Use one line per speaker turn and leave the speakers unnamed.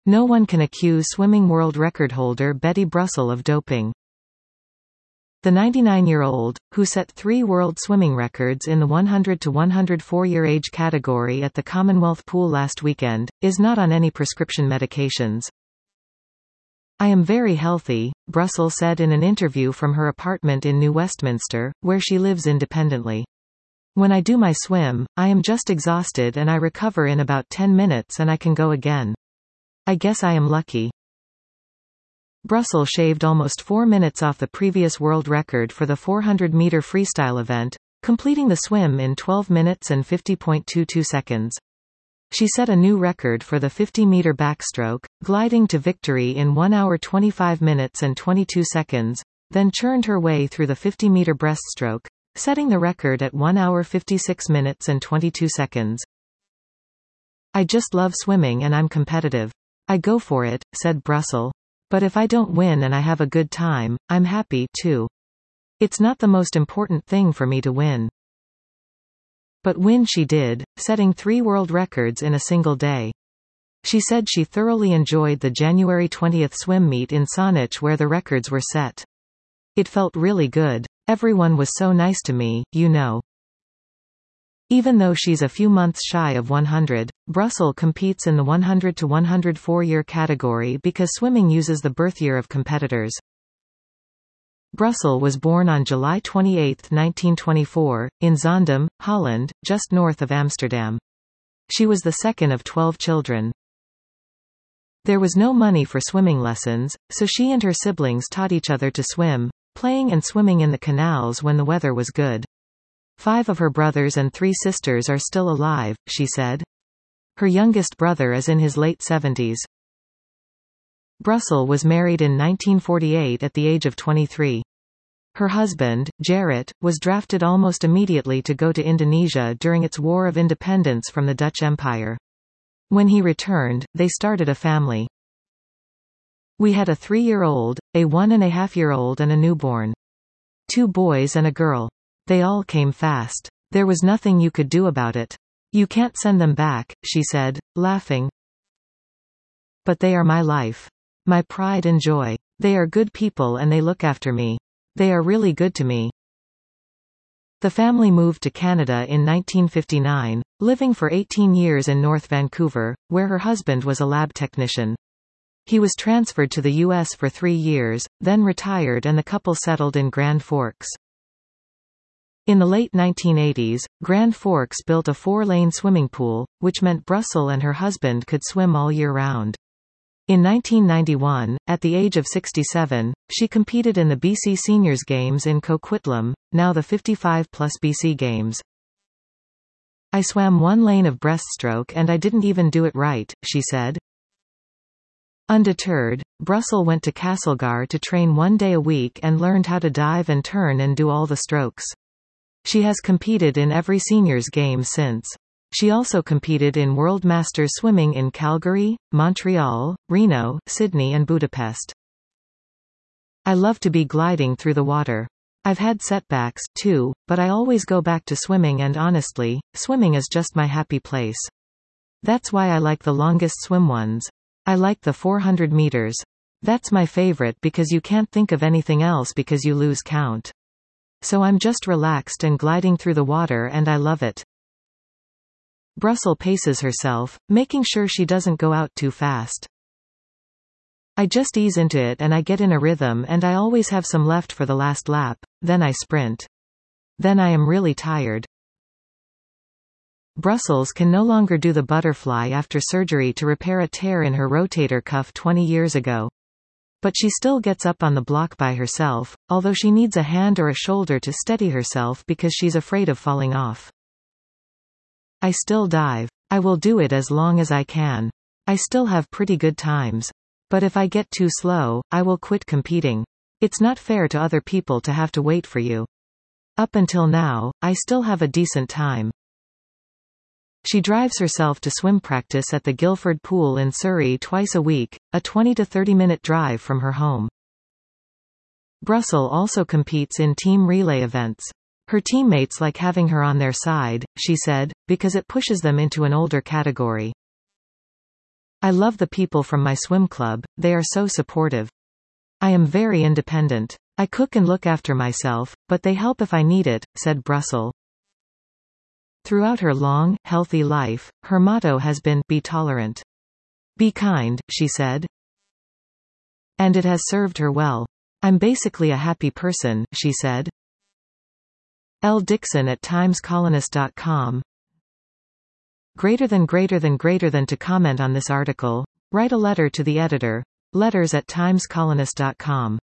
No one can accuse swimming world record holder Betty Brussel of doping. The 99-year-old, who set 3 world swimming records in the 100 to 104-year age category at the Commonwealth Pool last weekend, is not on any prescription medications. "I am very healthy," Brussel said in an interview from her apartment in New Westminster, where she lives independently. "When I do my swim, I am just exhausted and I recover in about 10 minutes and I can go again. I guess I am lucky." Brussel shaved almost 4 minutes off the previous world record for the 400-meter freestyle event, completing the swim in 12 minutes and 50.22 seconds. She set a new record for the 50-meter backstroke, gliding to victory in 1 hour 25 minutes and 22 seconds, then churned her way through the 50-meter breaststroke, setting the record at 1 hour 56 minutes and 22 seconds. "I just love swimming and I'm competitive. I go for it," said Brussel. "But if I don't win and I have a good time, I'm happy, too. It's not the most important thing for me to win." But win she did, setting 3 world records in a single day. She said she thoroughly enjoyed the January 20th swim meet in Saanich where the records were set. "It felt really good. Everyone was so nice to me, you know." Even though she's a few months shy of 100, Brussel competes in the 100 to 104-year category because swimming uses the birth year of competitors. Brussel was born on July 28, 1924, in Zaandam, Holland, just north of Amsterdam. She was the second of 12 children. There was no money for swimming lessons, so she and her siblings taught each other to swim, playing and swimming in the canals when the weather was good. 5 of her brothers and 3 sisters are still alive, she said. Her youngest brother is in his late 70s. Brussel was married in 1948 at the age of 23. Her husband, Gerrit, was drafted almost immediately to go to Indonesia during its War of Independence from the Dutch Empire. When he returned, they started a family. "We had a 3-year-old, a 1.5-year-old and a newborn. 2 boys and a girl. They all came fast. There was nothing you could do about it. You can't send them back," she said, laughing. "But they are my life. My pride and joy. They are good people and they look after me. They are really good to me." The family moved to Canada in 1959, living for 18 years in North Vancouver, where her husband was a lab technician. He was transferred to the U.S. for 3 years, then retired and the couple settled in Grand Forks. In the late 1980s, Grand Forks built a 4-lane swimming pool, which meant Brussel and her husband could swim all year round. In 1991, at the age of 67, she competed in the BC Seniors Games in Coquitlam, now the 55-plus BC Games. "I swam 1 lane of breaststroke and I didn't even do it right," she said. Undeterred, Brussel went to Castlegar to train 1 day a week and learned how to dive and turn and do all the strokes. She has competed in every seniors game since. She also competed in World Masters swimming in Calgary, Montreal, Reno, Sydney and Budapest. "I love to be gliding through the water. I've had setbacks, too, but I always go back to swimming and honestly, swimming is just my happy place. That's why I like the longest swim ones. I like the 400 meters. That's my favorite because you can't think of anything else because you lose count. So I'm just relaxed and gliding through the water and I love it." Brussel paces herself, making sure she doesn't go out too fast. "I just ease into it and I get in a rhythm and I always have some left for the last lap, then I sprint. Then I am really tired." Brussels can no longer do the butterfly after surgery to repair a tear in her rotator cuff 20 years ago. But she still gets up on the block by herself, although she needs a hand or a shoulder to steady herself because she's afraid of falling off. "I still dive. I will do it as long as I can. I still have pretty good times. But if I get too slow, I will quit competing. It's not fair to other people to have to wait for you. Up until now, I still have a decent time." She drives herself to swim practice at the Guildford Pool in Surrey twice a week, a 20 to 30-minute drive from her home. Brussel also competes in team relay events. Her teammates like having her on their side, she said, because it pushes them into an older category. I love the people from my swim club, they are so supportive. I am very independent. I cook and look after myself, but they help if I need it, said Brussel. Throughout her long, healthy life, her motto has been, be tolerant. Be kind, she said. And it has served her well. I'm basically a happy person, she said. L. Dixon at timescolonist.com. Greater than to comment on this article, write a letter to the editor. Letters@timescolonist.com.